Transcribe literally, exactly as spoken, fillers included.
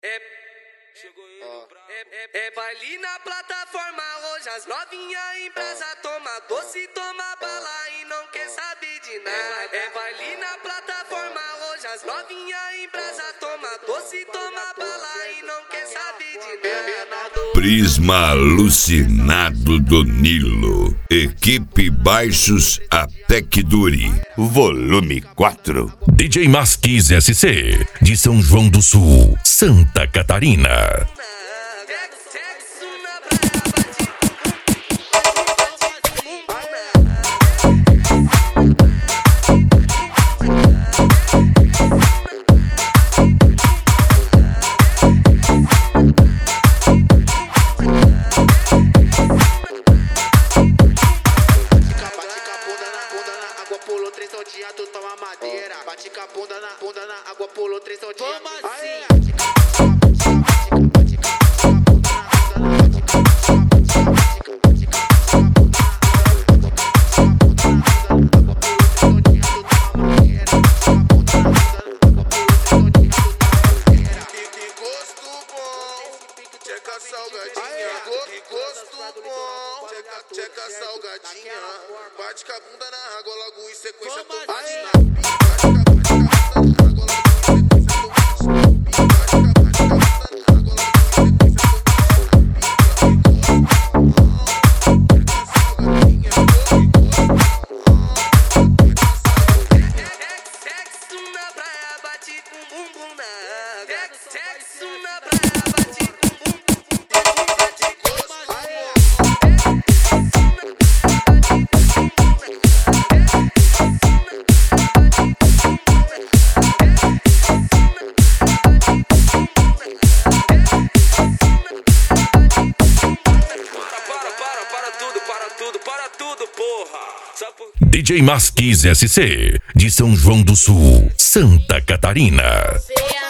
É, chegou ele, oh. é, é, é baile na plataforma, hoje as novinhas em brasa, oh. toma doce, toma bala e não quer saber de nada. É baile na plataforma, hoje as novinhas em brasa, toma doce, toma bala e não quer saber de nada. Prisma alucinado do Nilo. Equipe Baixos até que dure. Volume quatro. D J Masquis S C, de São João do Sul, Santa Catarina. Tu toma madeira, bate com a bunda na bunda na água, pulou três ao dia. Vamos assim. Tcheca salgadinha, que gosto bom. Tcheca, tcheca salgadinha. Bate com a bunda na água, logo em sequência tu bate na pica. Sexo na praia, bate com bumbum na água. Sexo na praia, bate com para tudo, porra. Por... D J Masquis S C, de São João do Sul, Santa Catarina.